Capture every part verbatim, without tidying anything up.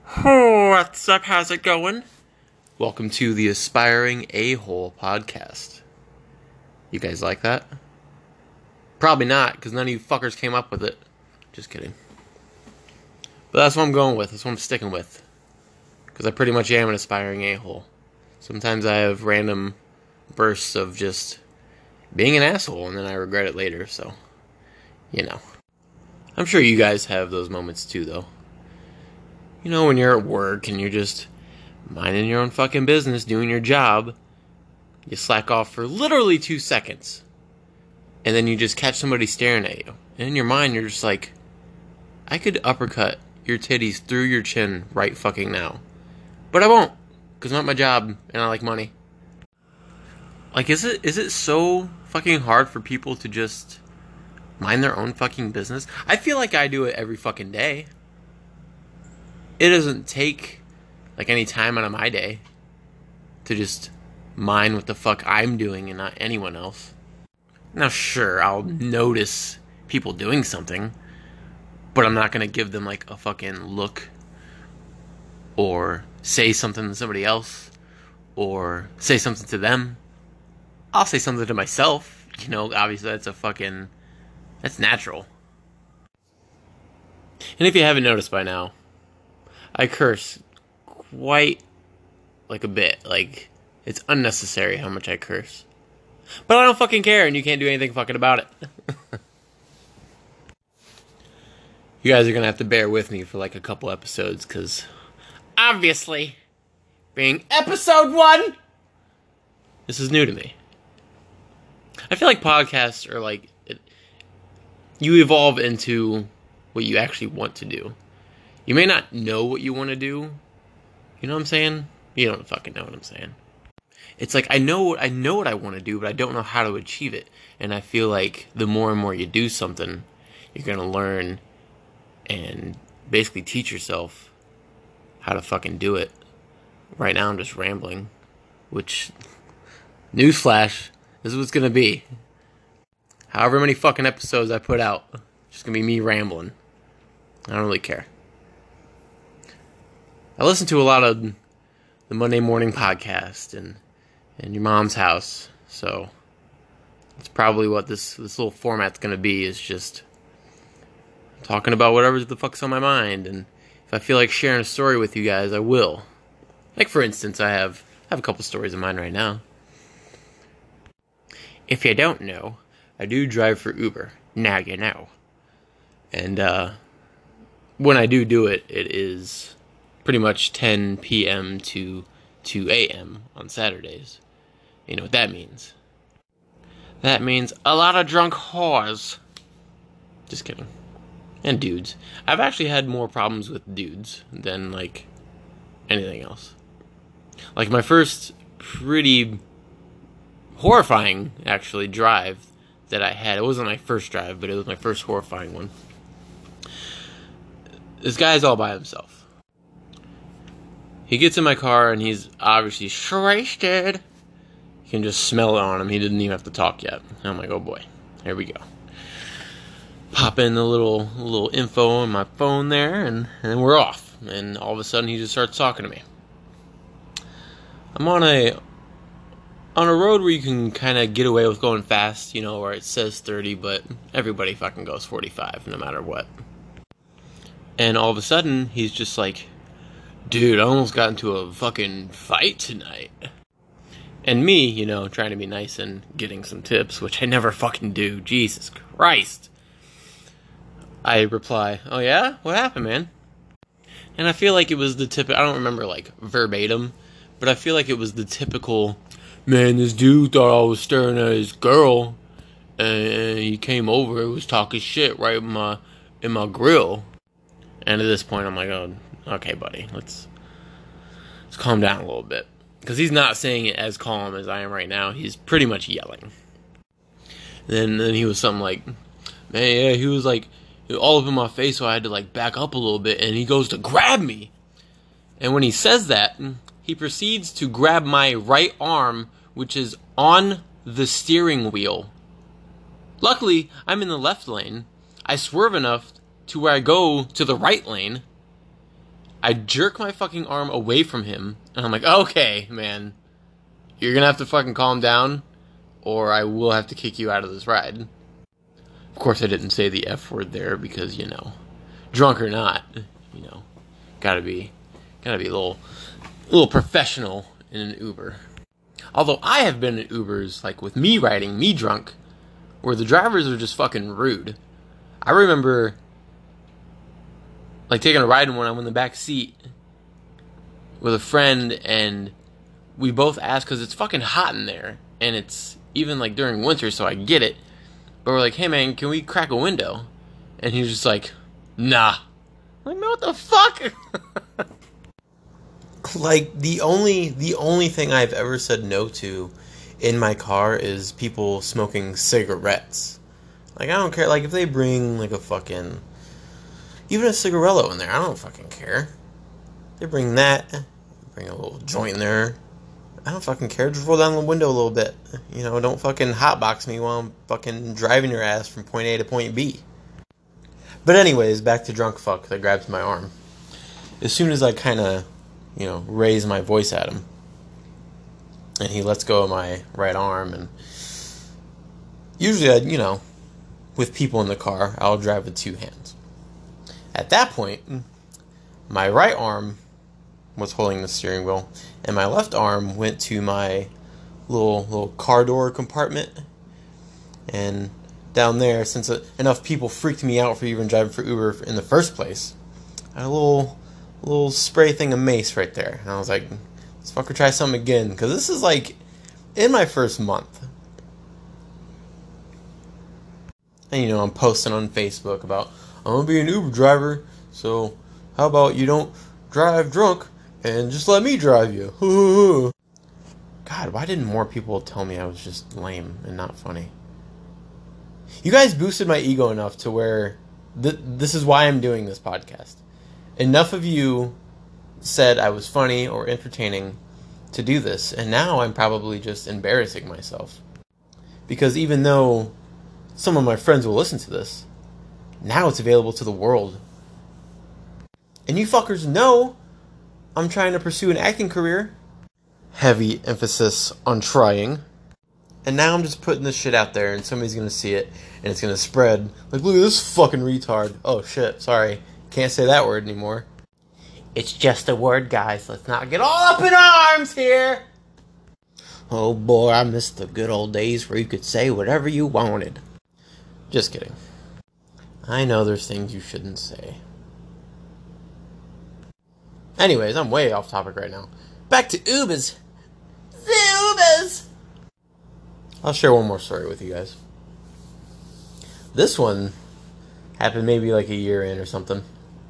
Oh, what's up? How's it going? Welcome to the Aspiring A-Hole podcast. You guys like that? Probably not, because none of you fuckers came up with it. Just kidding. But that's what I'm going with. That's what I'm sticking with. Because I pretty much am an aspiring a-hole. Sometimes I have random bursts of just being an asshole, and then I regret it later, so, you know. I'm sure you guys have those moments too, though. You know, when you're at work and you're just minding your own fucking business, doing your job, you slack off for literally two seconds. And then you just catch somebody staring at you. And in your mind, you're just like, I could uppercut your titties through your chin right fucking now. But I won't, because it's not my job, and I like money. Like, is it is it so fucking hard for people to just mind their own fucking business? I feel like I do it every fucking day. It doesn't take, like, any time out of my day to just mind what the fuck I'm doing and not anyone else. Now, sure, I'll notice people doing something, but I'm not going to give them, like, a fucking look or say something to somebody else or say something to them. I'll say something to myself. You know, obviously that's a fucking, that's natural. And if you haven't noticed by now, I curse quite, like, a bit. Like, it's unnecessary how much I curse. But I don't fucking care, and you can't do anything fucking about it. You guys are gonna have to bear with me for, like, a couple episodes, because obviously, being episode one, this is new to me. I feel like podcasts are, like, it, you evolve into what you actually want to do. You may not know what you want to do. You know what I'm saying? You don't fucking know what I'm saying. It's like, I know I know what I want to do, but I don't know how to achieve it. And I feel like the more and more you do something, you're going to learn and basically teach yourself how to fucking do it. Right now I'm just rambling, which, newsflash, this is what's going to be. However many fucking episodes I put out, it's just going to be me rambling. I don't really care. I listen to a lot of the Monday Morning Podcast and, and Your Mom's House, so that's probably what this, this little format's going to be, is just talking about whatever the fuck's on my mind, and if I feel like sharing a story with you guys, I will. Like, for instance, I have, I have a couple stories in mind right now. If you don't know, I do drive for Uber. Now you know. And uh, when I do do it, it is pretty much ten p.m. to two a.m. on Saturdays. You know what that means? That means a lot of drunk whores. Just kidding. And dudes. I've actually had more problems with dudes than, like, anything else. Like, my first pretty horrifying, actually, drive that I had. It wasn't my first drive, but it was my first horrifying one. This guy's all by himself. He gets in my car, and he's obviously wasted. You can just smell it on him. He didn't even have to talk yet. I'm like, oh boy, here we go. Pop in the little little info on my phone there, and, and then we're off. And all of a sudden, he just starts talking to me. I'm on a on a road where you can kind of get away with going fast, you know, where it says thirty, but everybody fucking goes forty-five, no matter what. And all of a sudden, he's just like, dude, I almost got into a fucking fight tonight. And me, you know, trying to be nice and getting some tips, which I never fucking do. Jesus Christ. I reply, oh yeah? What happened, man? And I feel like it was the tip. I don't remember, like, verbatim, but I feel like it was the typical, man, this dude thought I was staring at his girl, and he came over and was talking shit right in my, in my grill. And at this point, I'm like, oh, okay, buddy, let's let's calm down a little bit. Because he's not saying it as calm as I am right now. He's pretty much yelling. Then then he was something like, man, yeah, he was like, all up in my face, so I had to, like, back up a little bit, and he goes to grab me. And when he says that, he proceeds to grab my right arm, which is on the steering wheel. Luckily, I'm in the left lane. I swerve enough to where I go to the right lane, I jerk my fucking arm away from him, and I'm like, okay, man, you're gonna have to fucking calm down, or I will have to kick you out of this ride. Of course, I didn't say the F word there because, you know, drunk or not, you know, gotta be, gotta be a little, a little professional in an Uber. Although I have been in Ubers, like with me riding, me drunk, where the drivers are just fucking rude. I remember, like, taking a ride in one, I'm in the back seat with a friend, and we both asked, because it's fucking hot in there, and it's even, like, during winter, so I get it, but we're like, hey, man, can we crack a window? And he's just like, nah. I'm like, man, what the fuck? Like, the only the only thing I've ever said no to in my car is people smoking cigarettes. Like, I don't care. Like, if they bring, like, a fucking... even a cigarello in there, I don't fucking care. They bring that, bring a little joint in there, I don't fucking care. Just roll down the window a little bit. You know, don't fucking hotbox me while I'm fucking driving your ass from point A to point B. But anyways, back to drunk fuck that grabs my arm. As soon as I kind of, you know, raise my voice at him, and he lets go of my right arm, and usually I, you know, with people in the car, I'll drive with two hands. At that point, my right arm was holding the steering wheel, and my left arm went to my little little car door compartment. And down there, since enough people freaked me out for even driving for Uber in the first place, I had a little little spray thing of mace right there. And I was like, let's fucker try something again, because this is like in my first month. And you know, I'm posting on Facebook about, I'm gonna be an Uber driver, so how about you don't drive drunk and just let me drive you? God, why didn't more people tell me I was just lame and not funny? You guys boosted my ego enough to where th- this is why I'm doing this podcast. Enough of you said I was funny or entertaining to do this, and now I'm probably just embarrassing myself. Because even though some of my friends will listen to this, now it's available to the world. And you fuckers know I'm trying to pursue an acting career. Heavy emphasis on trying. And now I'm just putting this shit out there, and somebody's gonna see it, and it's gonna spread. Like, look at this fucking retard. Oh shit, sorry. Can't say that word anymore. It's just a word, guys. Let's not get all up in arms here. Oh boy, I miss the good old days where you could say whatever you wanted. Just kidding. I know there's things you shouldn't say. Anyways, I'm way off topic right now. Back to Ubers. The Ubers! I'll share one more story with you guys. This one happened maybe like a year in or something.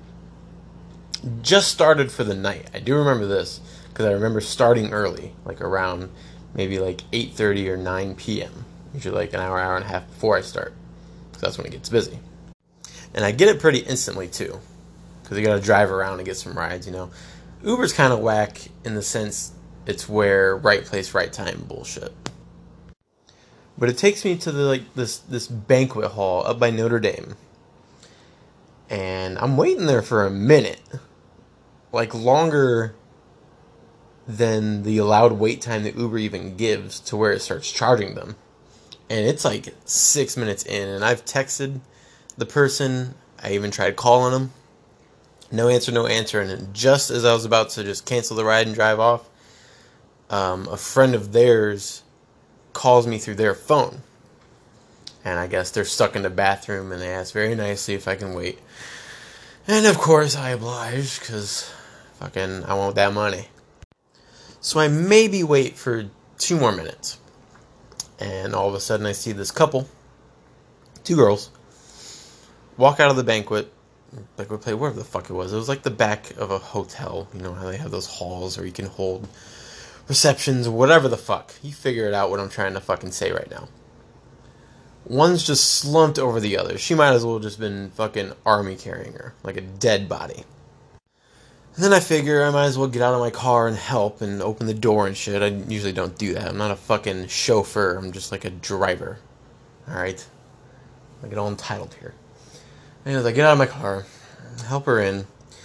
Just started for the night. I do remember this because I remember starting early, like around maybe like eight thirty or nine p.m. Usually like an hour, hour and a half before I start, because that's when it gets busy. And I get it pretty instantly too, because you gotta drive around and get some rides, you know. Uber's kind of whack in the sense it's where right place, right time bullshit. But it takes me to the like this this banquet hall up by Notre Dame. And I'm waiting there for a minute. Like longer than the allowed wait time that Uber even gives to where it starts charging them. And it's like six minutes in, and I've texted the person. I even tried calling them. No answer, no answer. And then just as I was about to just cancel the ride and drive off, um, a friend of theirs calls me through their phone. And I guess they're stuck in the bathroom, and they ask very nicely if I can wait. And of course I oblige, because fucking I want that money. So I maybe wait for two more minutes. And all of a sudden I see this couple, two girls, walk out of the banquet, banquet play, wherever the fuck it was. It was like the back of a hotel. You know how they have those halls where you can hold receptions or whatever the fuck. You figure it out what I'm trying to fucking say right now. One's just slumped over the other. She might as well just been fucking army carrying her, like a dead body. And then I figure I might as well get out of my car and help and open the door and shit. I usually don't do that. I'm not a fucking chauffeur. I'm just like a driver. Alright? I get all entitled here. Anyways, I get out of my car, help her in,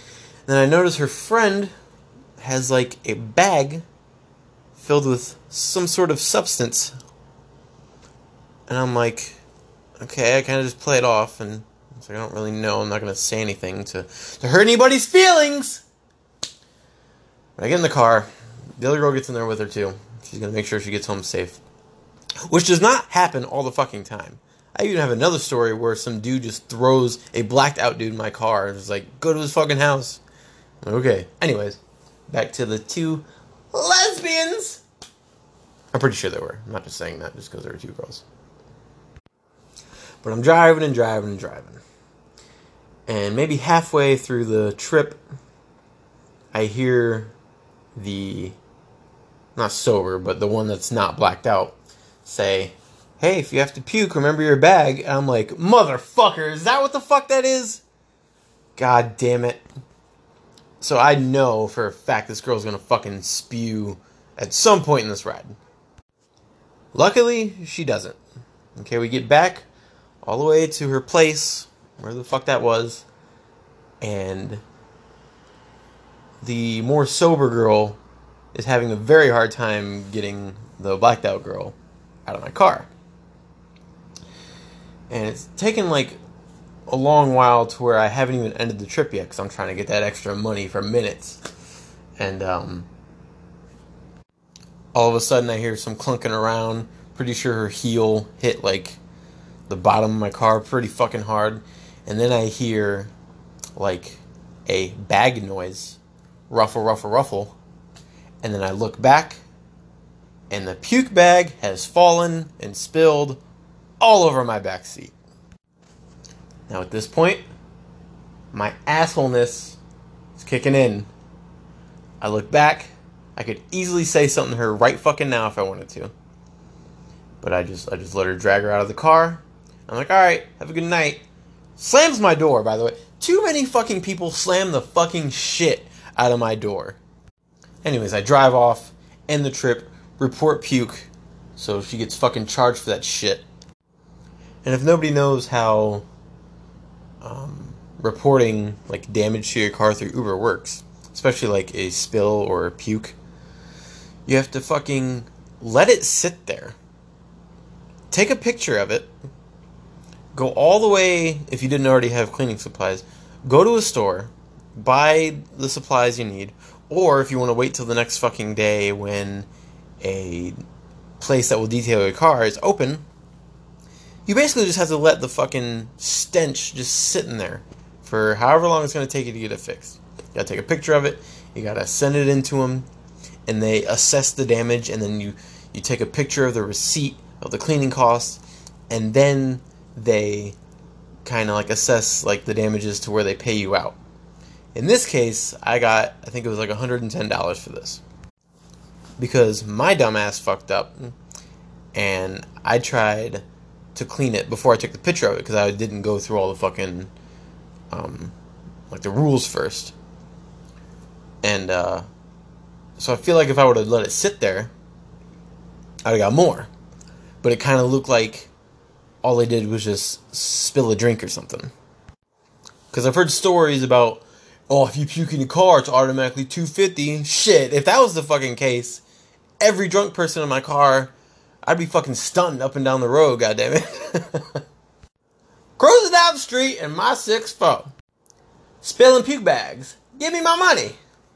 Then I notice her friend has like a bag filled with some sort of substance. And I'm like, okay, I kind of just play it off, and so I don't really know. I'm not going to say anything to, to hurt anybody's feelings. When I get in the car, the other girl gets in there with her too. She's going to make sure she gets home safe. Which does not happen all the fucking time. I even have another story where some dude just throws a blacked out dude in my car and is like, go to his fucking house. Okay. Anyways, back to the two lesbians. I'm pretty sure they were. I'm not just saying that just because there were two girls. But I'm driving and driving and driving. And maybe halfway through the trip, I hear the, not sober, but the one that's not blacked out, say, hey, if you have to puke, remember your bag. And I'm like, motherfucker, is that what the fuck that is? God damn it. So I know for a fact this girl's gonna fucking spew at some point in this ride. Luckily, she doesn't. Okay, we get back all the way to her place, where the fuck that was, and the more sober girl is having a very hard time getting the blacked out girl out of my car. And it's taken like a long while to where I haven't even ended the trip yet, because I'm trying to get that extra money for minutes. And um, all of a sudden I hear some clunking around. Pretty sure her heel hit like the bottom of my car pretty fucking hard. And then I hear like a bag noise. Ruffle, ruffle, ruffle. And then I look back, and the puke bag has fallen and spilled all over my back seat. Now at this point, my assholeness is kicking in. I look back. I could easily say something to her right fucking now if I wanted to. But I just I just let her drag her out of the car. I'm like, alright, have a good night. Slams my door, by the way. Too many fucking people slam the fucking shit out of my door. Anyways, I drive off, end the trip, report puke, so she gets fucking charged for that shit. And if nobody knows how um, reporting like damage to your car through Uber works, especially like a spill or a puke, you have to fucking let it sit there. Take a picture of it. Go all the way, if you didn't already have cleaning supplies, go to a store, buy the supplies you need, or if you want to wait till the next fucking day when a place that will detail your car is open, you basically just have to let the fucking stench just sit in there for however long it's going to take you to get it fixed. You got to take a picture of it, you got to send it in to them, and they assess the damage, and then you, you take a picture of the receipt of the cleaning costs, and then they kind of like assess like the damages to where they pay you out. In this case, I got, I think it was like one hundred ten dollars for this. Because my dumbass fucked up, and I tried to clean it before I took the picture of it, because I didn't go through all the fucking, um, like the rules first. And, uh, so I feel like if I would have let it sit there, I would have got more. But it kind of looked like all they did was just spill a drink or something. Because I've heard stories about, oh, if you puke in your car, it's automatically two hundred fifty dollars. Shit, if that was the fucking case, every drunk person in my car, I'd be fucking stunned up and down the road, goddammit. Cruising down the street in my six four. Spilling puke bags. Give me my money.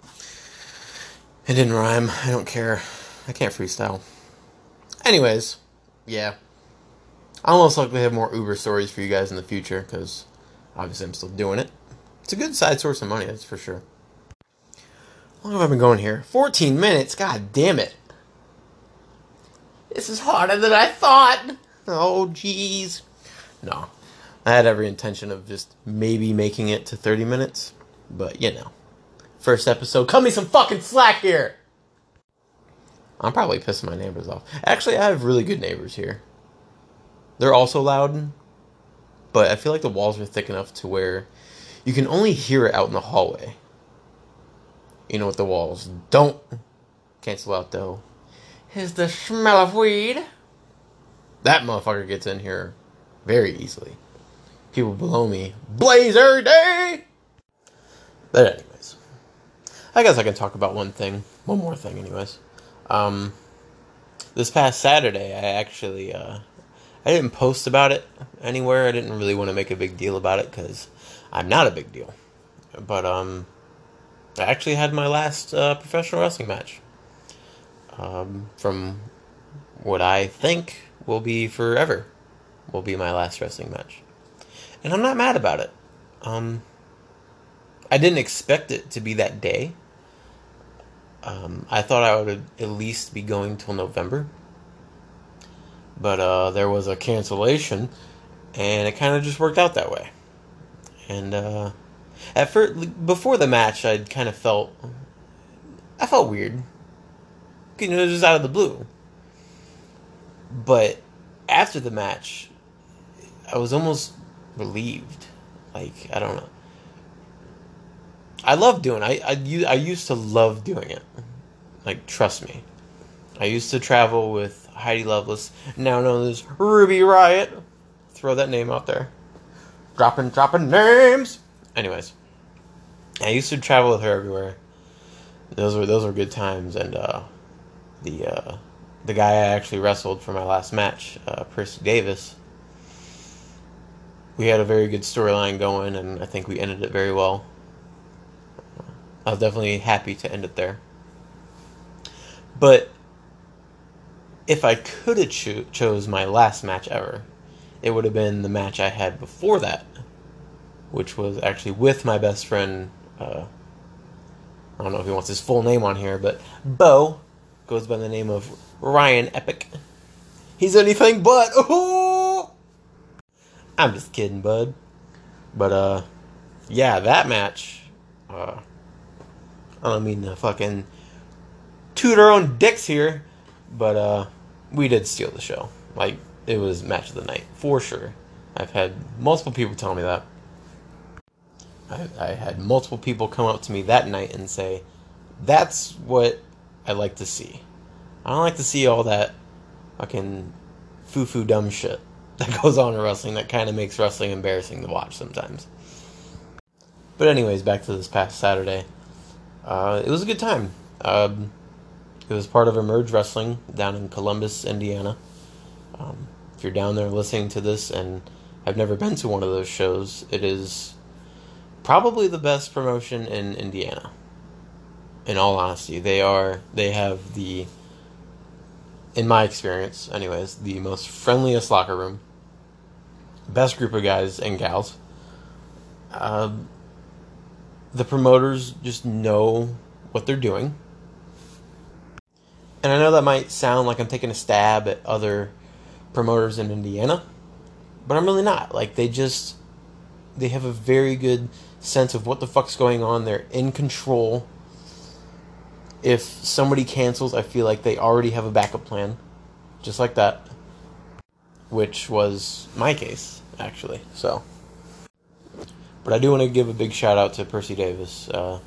It didn't rhyme. I don't care. I can't freestyle. Anyways, yeah. I'll most likely have more Uber stories for you guys in the future, because obviously I'm still doing it. It's a good side source of money, that's for sure. How long have I been going here? fourteen minutes? God damn it. This is harder than I thought. Oh, jeez. No. I had every intention of just maybe making it to thirty minutes. But, you know. First episode. Cut me some fucking slack here. I'm probably pissing my neighbors off. Actually, I have really good neighbors here. They're also loud. But I feel like the walls are thick enough to where you can only hear it out in the hallway. You know what the walls don't cancel out, though, is the smell of weed. That motherfucker gets in here very easily. People below me blaze every day. But anyways, I guess I can talk about one thing. One more thing, anyways. Um, this past Saturday, I actually, uh, I didn't post about it anywhere. I didn't really want to make a big deal about it because I'm not a big deal. But, um, I actually had my last uh, professional wrestling match. Um, from what I think will be forever, will be my last wrestling match. And I'm not mad about it. Um, I didn't expect it to be that day. Um, I thought I would at least be going till November. But uh, there was a cancellation, and it kind of just worked out that way. And uh, at first, before the match, I kind of felt, I felt weird. You know, it was just out of the blue. But after the match, I was almost relieved. Like, I don't know. I love doing it. I, I, I used to love doing it. Like, trust me. I used to travel with Heidi Lovelace, now known as Ruby Riott. Throw that name out there. Dropping, dropping names! Anyways. I used to travel with her everywhere. Those were those were good times, and uh, the uh, the guy I actually wrestled for my last match, uh, Percy Davis, we had a very good storyline going, and I think we ended it very well. I was definitely happy to end it there. But if I could have cho- chose my last match ever, it would have been the match I had before that, which was actually with my best friend. Uh, I don't know if he wants his full name on here, but Bo goes by the name of Ryan Epic. He's anything but. Ooh! I'm just kidding, bud. But uh, yeah, that match. Uh, I don't mean to fucking toot our own dicks here, but uh, we did steal the show. Like, it was match of the night for sure. I've had multiple people tell me that. I, I had multiple people come up to me that night and say, that's what I like to see. I don't like to see all that fucking foo-foo dumb shit that goes on in wrestling that kind of makes wrestling embarrassing to watch sometimes. But anyways, back to this past Saturday. Uh, it was a good time. Um, it was part of Emerge Wrestling down in Columbus, Indiana. Um, if you're down there listening to this and have never been to one of those shows, it is probably the best promotion in Indiana. In all honesty, they are, they have the, in my experience anyways, the most friendliest locker room, best group of guys and gals. Uh, the promoters just know what they're doing. And I know that might sound like I'm taking a stab at other promoters in Indiana, but I'm really not. Like, they just, they have a very good sense of what the fuck's going on. They're in control. If somebody cancels, I feel like they already have a backup plan. Just like that. Which was my case, actually. So. But I do want to give a big shout out to Percy Davis. Uh,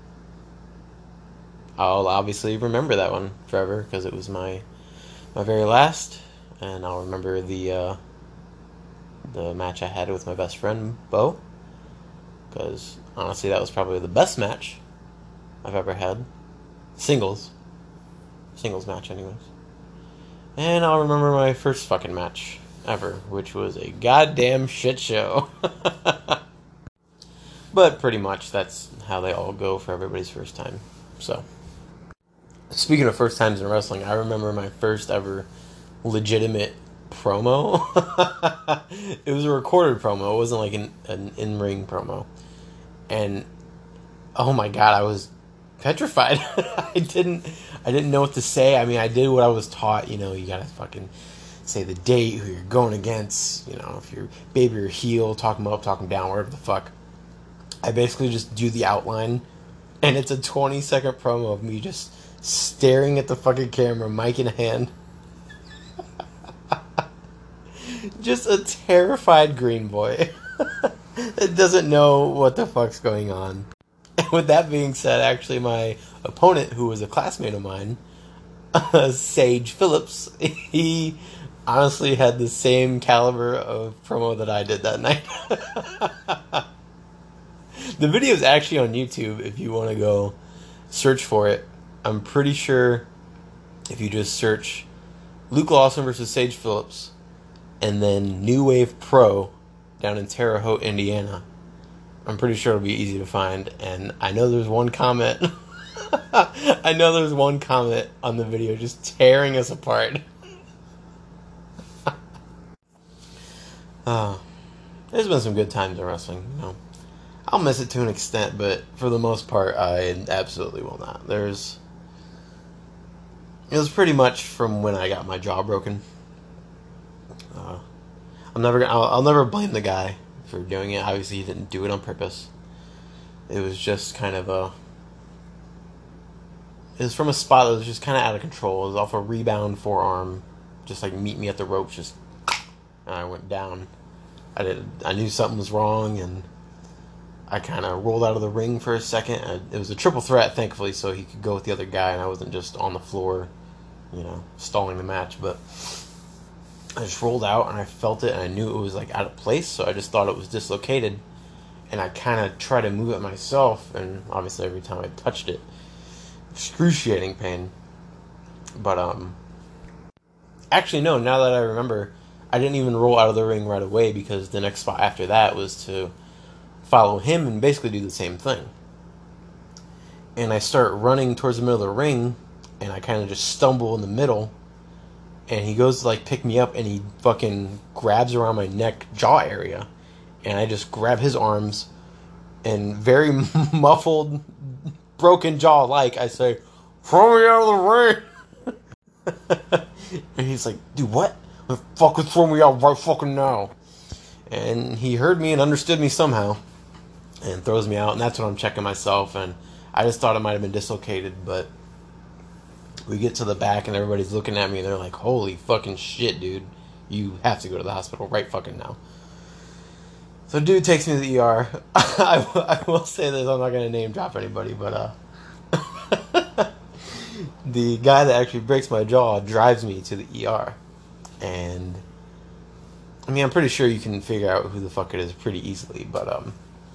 I'll obviously remember that one forever because it was my my very last. And I'll remember the uh, the match I had with my best friend, Bo. Because, honestly, that was probably the best match I've ever had. Singles. Singles match, anyways. And I'll remember my first fucking match ever, which was a goddamn shit show. But pretty much that's how they all go for everybody's first time. So, speaking of first times in wrestling, I remember my first ever legitimate promo. It was a recorded promo. It wasn't like an, an in-ring promo. And oh my god, I was petrified. I didn't I didn't know what to say. I mean, I did what I was taught, you know, you gotta fucking say the date, who you're going against, you know, if you're baby or heel, talk them up, talk them down, whatever the fuck. I basically just do the outline, and it's a twenty second promo of me just staring at the fucking camera, mic in hand. Just a terrified green boy that doesn't know what the fuck's going on. And with that being said, actually my opponent, who was a classmate of mine, uh, Sage Phillips, he honestly had the same caliber of promo that I did that night. The video is actually on YouTube if you want to go search for it. I'm pretty sure if you just search Luke Lawson versus Sage Phillips and then New Wave Pro down in Terre Haute, Indiana, I'm pretty sure it'll be easy to find. And I know there's one comment. I know there's one comment on the video just tearing us apart. uh, there's been some good times in wrestling, you know. I'll miss it to an extent, but for the most part, I absolutely will not. There's... It was pretty much from when I got my jaw broken. Uh, I'm never gonna, I'll, I'll never blame the guy for doing it. Obviously, he didn't do it on purpose. It was just kind of a... It was from a spot that was just kind of out of control. It was off a rebound forearm. Just like meet me at the ropes, just... And I went down. I did. I knew something was wrong, and I kind of rolled out of the ring for a second. I, it was a triple threat, thankfully, so he could go with the other guy, and I wasn't just on the floor, you know, stalling the match. But I just rolled out, and I felt it, and I knew it was like out of place, so I just thought it was dislocated. And I kind of tried to move it myself, and obviously every time I touched it, excruciating pain. But um, actually no. Now that I remember, I didn't even roll out of the ring right away, because the next spot after that was to follow him and basically do the same thing. And I start running towards the middle of the ring, and I kind of just stumble in the middle, and he goes to like pick me up, and he fucking grabs around my neck, jaw area, and I just grab his arms, and very muffled, broken jaw like I say, "Throw me out of the ring!" And he's like, "Dude, what? Fucking throw me out right fucking now!" And he heard me and understood me somehow, and throws me out, and that's when I'm checking myself, and I just thought it might have been dislocated, but we get to the back, and everybody's looking at me, and they're like, "Holy fucking shit, dude. You have to go to the hospital right fucking now." So dude takes me to the E R. I, I will say this, I'm not going to name drop anybody, but uh, the guy that actually breaks my jaw drives me to the E R. And I mean, I'm pretty sure you can figure out who the fuck it is pretty easily, but um,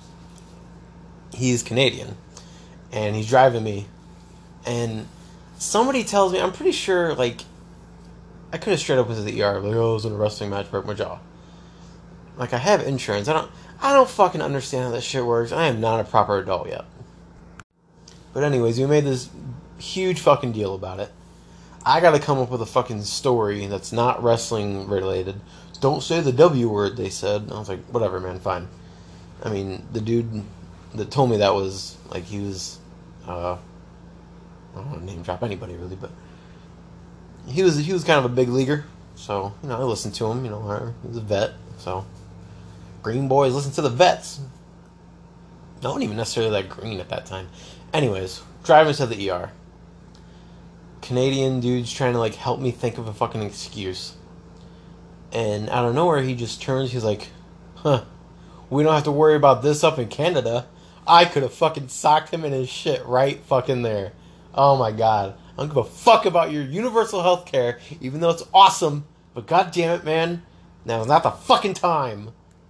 he's Canadian, and he's driving me, and somebody tells me, I'm pretty sure, like, I could have straight up went to the E R, like, oh, I was in a wrestling match, broke my jaw. Like, I have insurance. I don't, I don't fucking understand how that shit works. I am not a proper adult yet. But anyways, we made this huge fucking deal about it. I gotta come up with a fucking story that's not wrestling related. Don't say the W word, they said. I was like, whatever, man, fine. I mean, the dude that told me that was, like, he was, uh, I don't want to name drop anybody, really, but he was, he was kind of a big leaguer. So, you know, I listened to him, you know, he was a vet, so green boys listen to the vets. I wasn't even necessarily that green at that time. Anyways, driving to the E R. Canadian dude's trying to, like, help me think of a fucking excuse. And out of nowhere, he just turns, he's like, huh, we don't have to worry about this up in Canada. I could have fucking socked him in his shit right fucking there. Oh my god. I don't give a fuck about your universal health care, even though it's awesome, but god damn it, man, now's not the fucking time.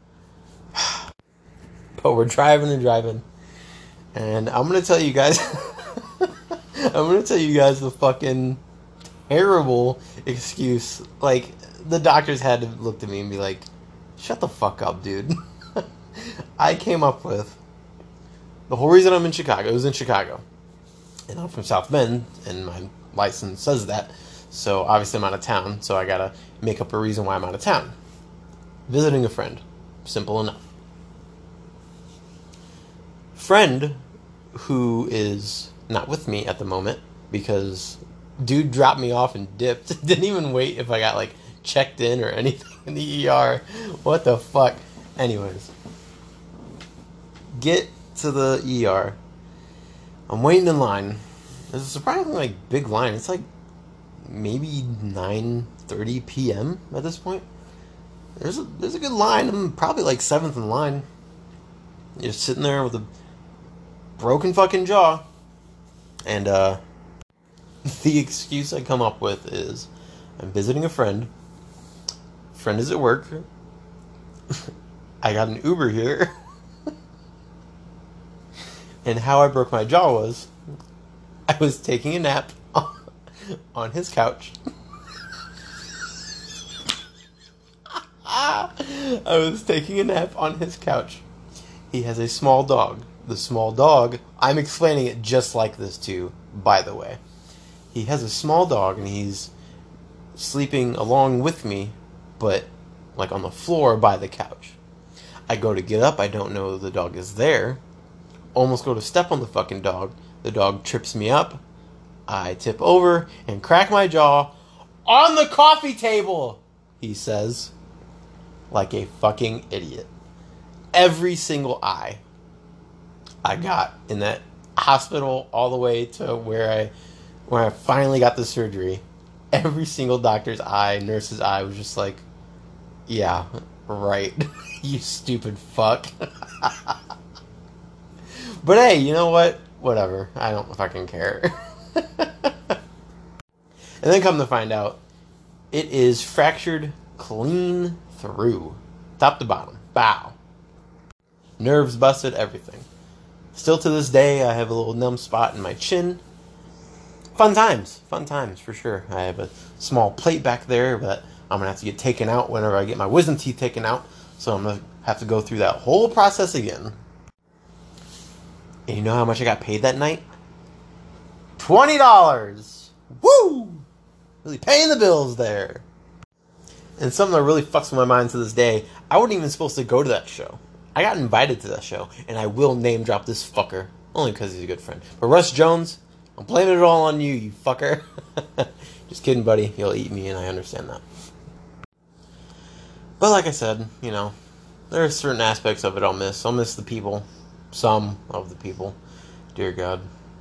But we're driving and driving, and I'm gonna tell you guys, I'm gonna tell you guys the fucking terrible excuse. Like, the doctors had to look at me and be like, shut the fuck up, dude. I came up with the whole reason I'm in Chicago. It was in Chicago. And I'm from South Bend, and my license says that. So obviously I'm out of town, so I gotta make up a reason why I'm out of town. Visiting a friend. Simple enough. Friend who is not with me at the moment, because dude dropped me off and dipped. Didn't even wait if I got, like, checked in or anything in the E R. What the fuck? Anyways. Get to the E R. I'm waiting in line. There's a surprisingly, like, big line. It's like maybe nine thirty p.m. at this point. There's a there's a good line. I'm probably like seventh in line. You're sitting there with a broken fucking jaw. And uh the excuse I come up with is I'm visiting a friend. Friend is at work. I got an Uber here. And how I broke my jaw was I was taking a nap on his couch. I was taking a nap on his couch. He has a small dog. The small dog, I'm explaining it just like this too, by the way. He has a small dog and he's sleeping along with me, but like on the floor by the couch. I go to get up, I don't know the dog is there. Almost go to step on the fucking dog. The dog trips me up. I tip over and crack my jaw on the coffee table, he says, like a fucking idiot. Every single eye I got in that hospital all the way to where I where I finally got the surgery, every single doctor's eye, nurse's eye was just like, yeah, right, you stupid fuck. But hey, you know what? Whatever. I don't fucking care. And then come to find out, it is fractured clean through. Top to bottom. Bow. Nerves busted, everything. Still to this day, I have a little numb spot in my chin. Fun times. Fun times, for sure. I have a small plate back there that I'm going to have to get taken out whenever I get my wisdom teeth taken out. So I'm going to have to go through that whole process again. And you know how much I got paid that night? twenty dollars! Woo! Really paying the bills there. And something that really fucks with my mind to this day, I wasn't even supposed to go to that show. I got invited to that show, and I will name drop this fucker. Only because he's a good friend. But Russ Jones, I'm blaming it all on you, you fucker. Just kidding, buddy. You'll eat me, and I understand that. But like I said, you know, there are certain aspects of it I'll miss. I'll miss the people. Some of the people. Dear God.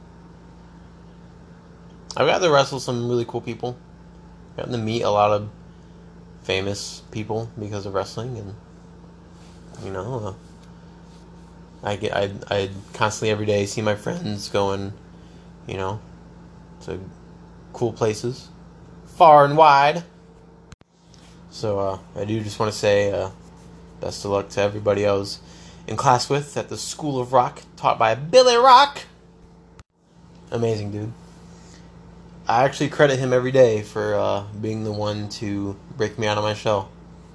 I've gotten to wrestle some really cool people. Gotten to meet a lot of famous people because of wrestling, and you know, uh, I get I I constantly every day see my friends going, you know, to cool places, far and wide. So uh, I do just want to say uh, best of luck to everybody I was in class with at the School of Rock, taught by Billy Rock. Amazing dude. I actually credit him every day for uh, being the one to break me out of my shell.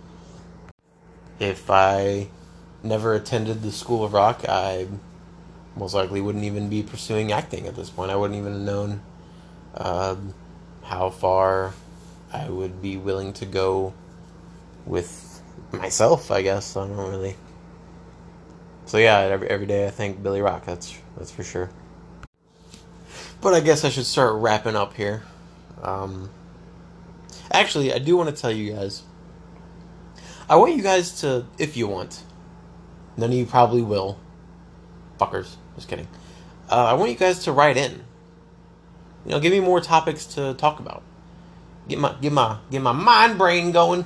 If I never attended the School of Rock, I most likely wouldn't even be pursuing acting at this point. I wouldn't even have known uh, how far I would be willing to go with myself, I guess. I don't really. So yeah, every every day I thank Billy Rock. That's that's for sure. But I guess I should start wrapping up here. Um, actually, I do want to tell you guys. I want you guys to, if you want, none of you probably will. Fuckers. Just kidding. Uh, I want you guys to write in. You know, give me more topics to talk about. Get my get my get my mind brain going.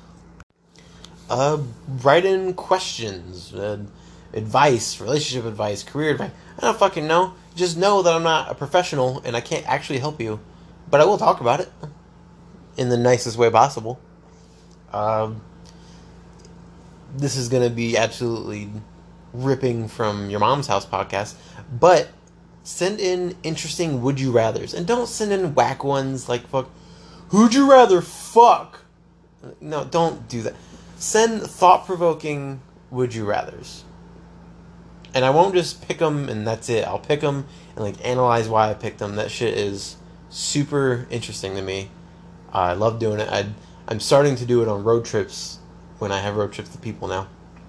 Uh, write in questions, uh, advice, relationship advice, career advice. I don't fucking know. Just know that I'm not a professional and I can't actually help you, but I will talk about it in the nicest way possible. Um, this is going to be absolutely ripping from Your Mom's House podcast, but send in interesting would you rathers, and don't send in whack ones like fuck. Who'd you rather fuck? No, don't do that. Send thought provoking would you rathers. And I won't just pick them and that's it. I'll pick them and like analyze why I picked them. That shit is super interesting to me. Uh, I love doing it. I I'm starting to do it on road trips when I have road trips with people now.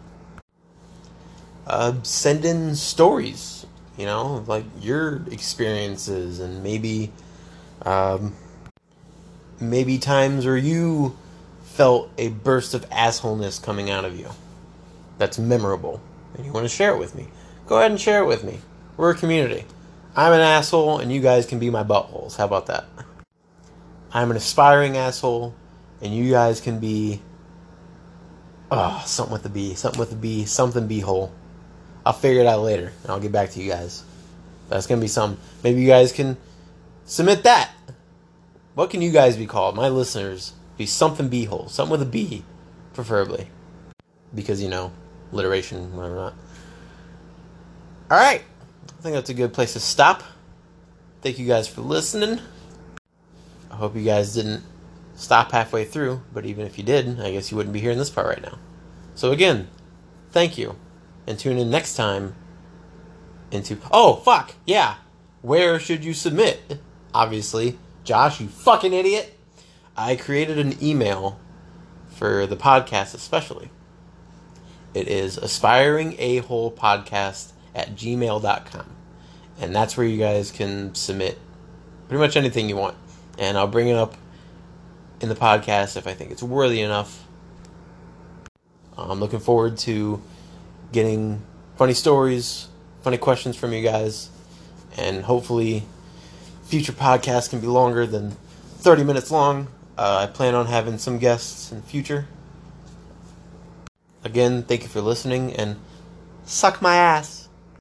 Uh, send in stories, you know, like your experiences and maybe, um, maybe times where you felt a burst of assholeness coming out of you. That's memorable. And you want to share it with me, go ahead and share it with me. We're a community. I'm an asshole, and you guys can be my buttholes. How about that? I'm an aspiring asshole, and you guys can be... Oh, something with the B. Something with the B. Something B-hole. I'll figure it out later, and I'll get back to you guys. That's going to be some... Maybe you guys can submit that. What can you guys be called? My listeners, be something B-hole. Something with a B, preferably. Because, you know... alliteration, whatever not. Alright. I think that's a good place to stop. Thank you guys for listening. I hope you guys didn't stop halfway through, but even if you did, I guess you wouldn't be hearing this part right now. So again, thank you, and tune in next time into... Oh, fuck, yeah. Where should you submit? Obviously, Josh, you fucking idiot. I created an email for the podcast especially. It is aspiringaholepodcast at gmail dot com. And that's where you guys can submit pretty much anything you want. And I'll bring it up in the podcast if I think it's worthy enough. I'm looking forward to getting funny stories, funny questions from you guys. And hopefully future podcasts can be longer than thirty minutes long. Uh, I plan on having some guests in the future. Again, thank you for listening, and suck my ass.